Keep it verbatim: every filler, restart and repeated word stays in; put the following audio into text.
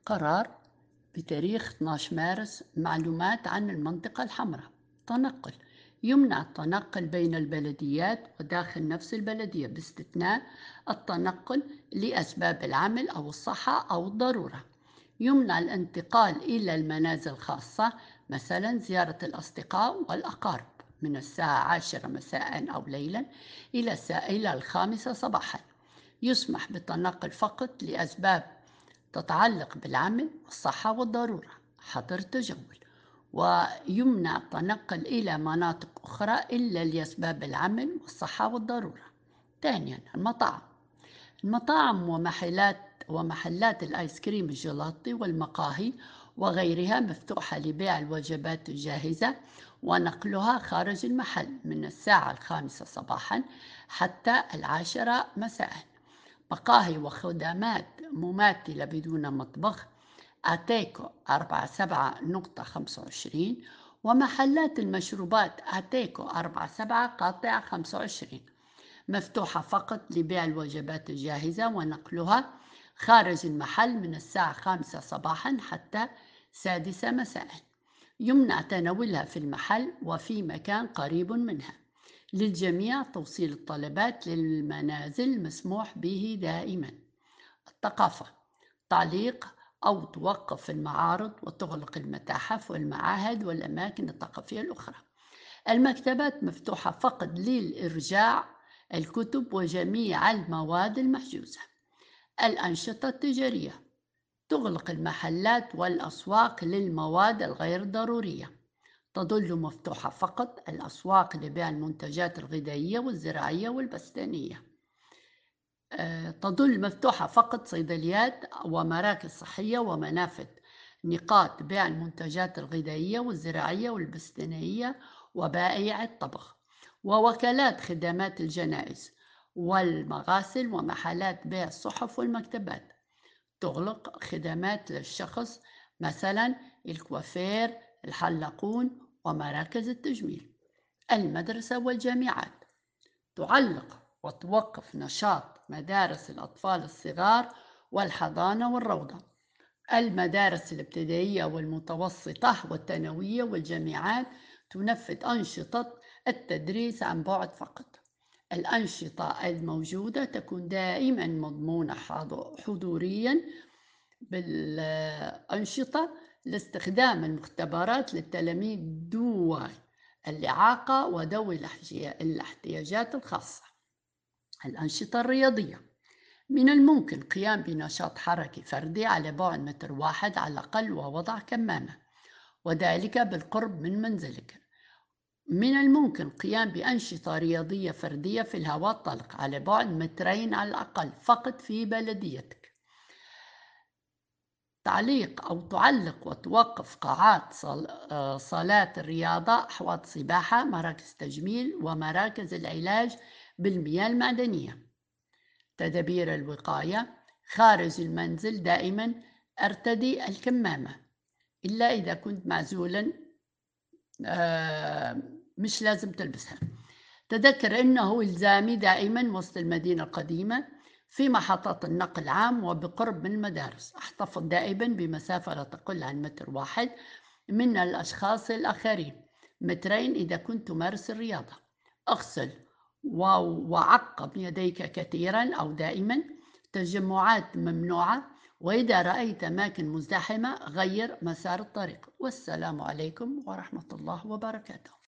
قرار بتاريخ اثني عشر مارس. معلومات عن المنطقة الحمراء. تنقل. يمنع التنقل بين البلديات وداخل نفس البلدية باستثناء التنقل لأسباب العمل أو الصحة أو الضرورة. يمنع الانتقال إلى المنازل الخاصة، مثلا زيارة الأصدقاء والأقارب، من الساعة عشرة مساء أو ليلا إلى الساعة إلى الخامسة صباحا. يسمح بالتنقل فقط لأسباب تتعلق بالعمل والصحة والضرورة، حظر تجول. ويمنع التنقل إلى مناطق أخرى إلا لأسباب العمل والصحة والضرورة. ثانيا، المطاعم. المطاعم ومحلات ومحلات الآيس كريم الجيلاتي والمقاهي وغيرها مفتوحة لبيع الوجبات الجاهزة ونقلها خارج المحل من الساعة الخامسة صباحا حتى العاشرة مساء. مقاهي وخدمات مماثلة بدون مطبخ، أتيكو أربعة سبعة نقطة خمسة وعشرين، ومحلات المشروبات أتيكو أربعة سبعة قاطع خمسة وعشرين مفتوحة فقط لبيع الوجبات الجاهزة ونقلها خارج المحل من الساعة خامسة صباحا حتى سادسة مساء. يمنع تناولها في المحل وفي مكان قريب منها. للجميع توصيل الطلبات للمنازل مسموح به دائما. الثقافة. تعليق أو توقف المعارض وتغلق المتاحف والمعاهد والأماكن الثقافية الأخرى. المكتبات مفتوحة فقط للإرجاع الكتب وجميع المواد المحجوزة. الأنشطة التجارية. تغلق المحلات والأسواق للمواد الغير ضرورية. تظل مفتوحة فقط الأسواق لبيع المنتجات الغذائية والزراعية والبستانية. أه تظل مفتوحة فقط صيدليات ومراكز صحية ومنافذ نقاط بيع المنتجات الغذائية والزراعية والبستانية وبائع الطبخ، ووكالات خدمات الجنائز والمغاسل ومحلات بيع الصحف والمكتبات. تغلق خدمات للشخص، مثلا الكوافير، الحلاقون ومراكز التجميل. المدرسة والجامعات. تعلق وتوقف نشاط مدارس الأطفال الصغار والحضانة والروضة. المدارس الابتدائية والمتوسطة والثانوية والجامعات تنفذ أنشطة التدريس عن بعد فقط. الأنشطة الموجودة تكون دائما مضمونة حضوريا بالأنشطة لاستخدام المختبرات للتلاميذ ذوي الإعاقة وذوي الاحتياجات الخاصة. الأنشطة الرياضية. من الممكن قيام بنشاط حركي فردي على بعد متر واحد على الأقل ووضع كمامة، وذلك بالقرب من منزلك. من الممكن قيام بأنشطة رياضية فردية في الهواء الطلق على بعد مترين على الأقل فقط في بلديتك. تعليق أو تعلق وتوقف قاعات صالات الرياضة، أحواض سباحة، مراكز تجميل ومراكز العلاج بالمياه المعدنية. تدابير الوقاية. خارج المنزل دائما ارتدي الكمامة إلا إذا كنت معزولا، مش لازم تلبسها. تذكر أنه إلزامي دائما وسط المدينة القديمة في محطات النقل العام وبقرب من المدارس. احتفظ دائما بمسافة لا تقل عن متر واحد من الأشخاص الآخرين، مترين إذا كنت تمارس الرياضة. اغسل وعقم يديك كثيرا أو دائما. تجمعات ممنوعة، وإذا رأيت أماكن مزدحمة غير مسار الطريق. والسلام عليكم ورحمة الله وبركاته.